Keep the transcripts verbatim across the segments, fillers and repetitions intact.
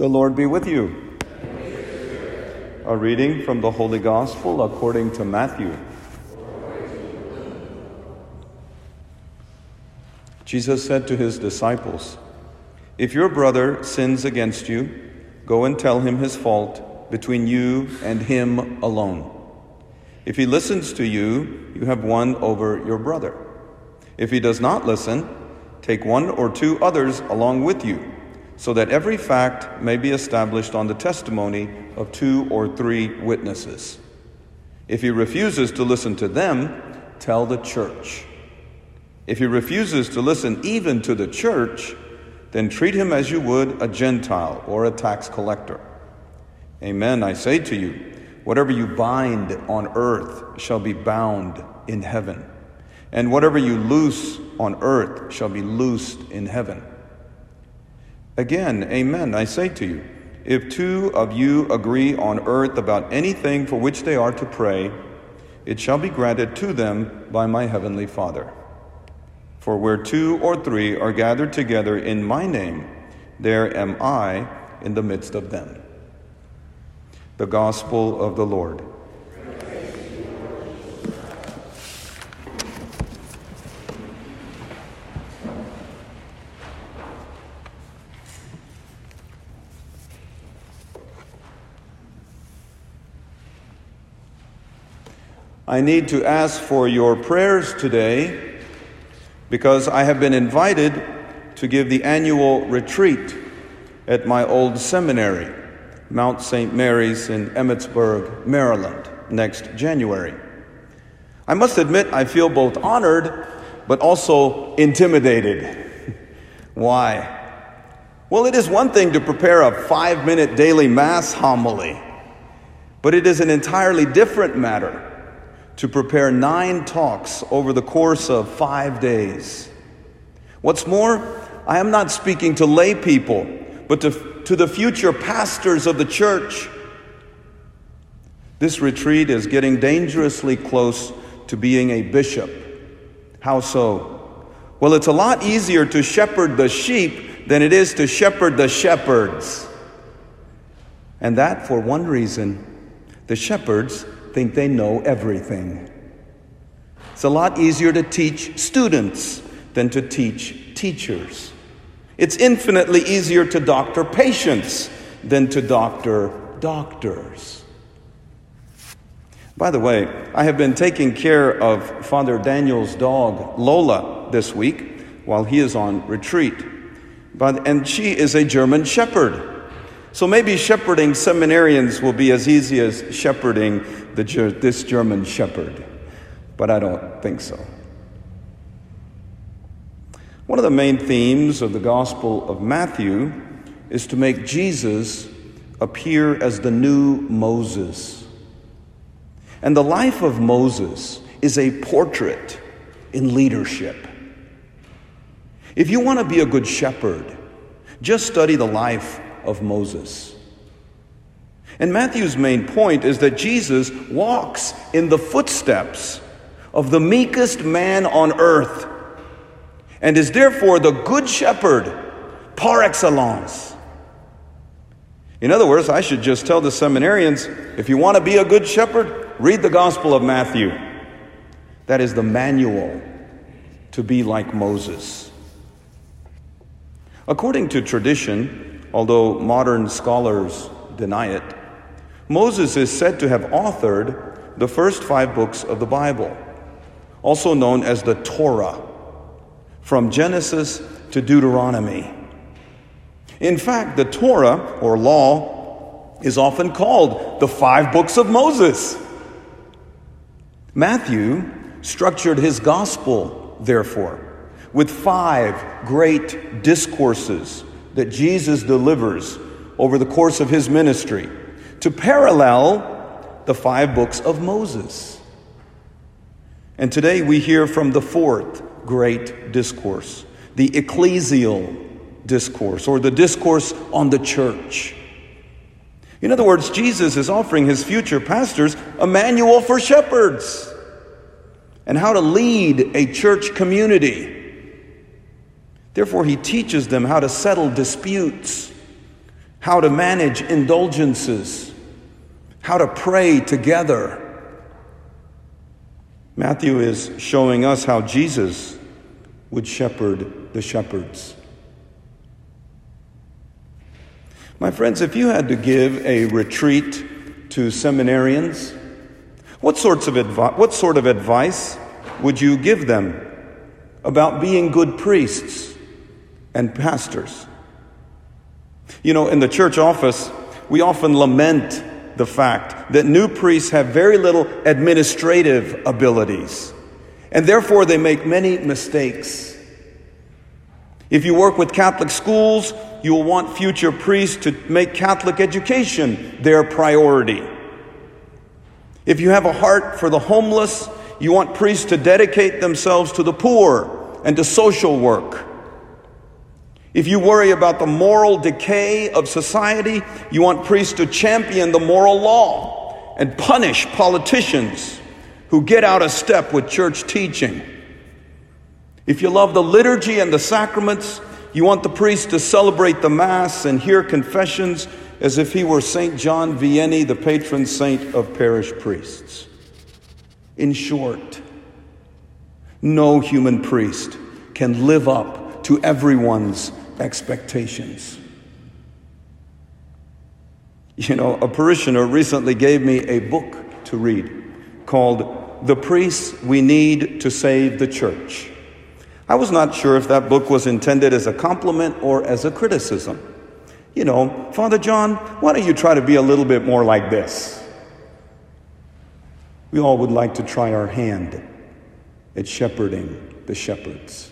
The Lord be with you. A reading from the Holy Gospel according to Matthew. Jesus said to his disciples, "If your brother sins against you, go and tell him his fault between you and him alone. If he listens to you, you have won over your brother. If he does not listen, take one or two others along with you, so that every fact may be established on the testimony of two or three witnesses. If he refuses to listen to them, tell the church. If he refuses to listen even to the church, then treat him as you would a Gentile or a tax collector. Amen, I say to you, whatever you bind on earth shall be bound in heaven, and whatever you loose on earth shall be loosed in heaven. Again, amen, I say to you, if two of you agree on earth about anything for which they are to pray, it shall be granted to them by my heavenly Father. For where two or three are gathered together in my name, there am I in the midst of them." The Gospel of the Lord. I need to ask for your prayers today because I have been invited to give the annual retreat at my old seminary, Mount Saint Mary's in Emmitsburg, Maryland, next January. I must admit I feel both honored but also intimidated. Why? Well, it is one thing to prepare a five-minute daily Mass homily, but it is an entirely different matter to prepare nine talks over the course of five days. What's more, I am not speaking to lay people, but to, to the future pastors of the church. This retreat is getting dangerously close to being a bishop. How so? Well, it's a lot easier to shepherd the sheep than it is to shepherd the shepherds. And that for one reason: the shepherds think they know everything. It's a lot easier to teach students than to teach teachers. It's infinitely easier to doctor patients than to doctor doctors. By the way, I have been taking care of Father Daniel's dog, Lola, this week while he is on retreat. But, and she is a German shepherd. So maybe shepherding seminarians will be as easy as shepherding the, this German shepherd. But I don't think so. One of the main themes of the Gospel of Matthew is to make Jesus appear as the new Moses. And the life of Moses is a portrait in leadership. If you want to be a good shepherd, just study the life of Moses. And Matthew's main point is that Jesus walks in the footsteps of the meekest man on earth and is therefore the good shepherd par excellence. In other words, I should just tell the seminarians, if you want to be a good shepherd, read the Gospel of Matthew. That is the manual to be like Moses. According to tradition, although modern scholars deny it, Moses is said to have authored the first five books of the Bible, also known as the Torah, from Genesis to Deuteronomy. In fact, the Torah, or law, is often called the five books of Moses. Matthew structured his gospel, therefore, with five great discourses that Jesus delivers over the course of his ministry to parallel the five books of Moses. And today we hear from the fourth great discourse, the ecclesial discourse, or the discourse on the church. In other words, Jesus is offering his future pastors a manual for shepherds and how to lead a church community. Therefore, he teaches them how to settle disputes, how to manage indulgences, how to pray together. Matthew is showing us how Jesus would shepherd the shepherds. My friends, if you had to give a retreat to seminarians, what sorts of advi- what sort of advice would you give them about being good priests and pastors? You know, in the church office, we often lament the fact that new priests have very little administrative abilities, and therefore they make many mistakes. If you work with Catholic schools, you will want future priests to make Catholic education their priority. If you have a heart for the homeless, you want priests to dedicate themselves to the poor and to social work. If you worry about the moral decay of society, you want priests to champion the moral law and punish politicians who get out of step with church teaching. If you love the liturgy and the sacraments, you want the priest to celebrate the Mass and hear confessions as if he were Saint John Vianney, the patron saint of parish priests. In short, no human priest can live up to everyone's expectations. You know, a parishioner recently gave me a book to read called The Priests We Need to Save the Church. I was not sure if that book was intended as a compliment or as a criticism. You know, Father John, why don't you try to be a little bit more like this? We all would like to try our hand at shepherding the shepherds.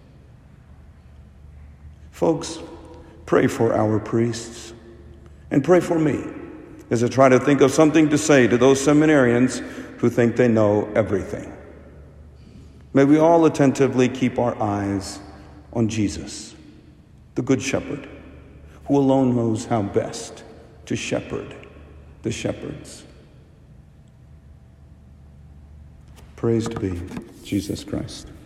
Folks, pray for our priests and pray for me as I try to think of something to say to those seminarians who think they know everything. May we all attentively keep our eyes on Jesus, the Good Shepherd, who alone knows how best to shepherd the shepherds. Praise to be Jesus Christ.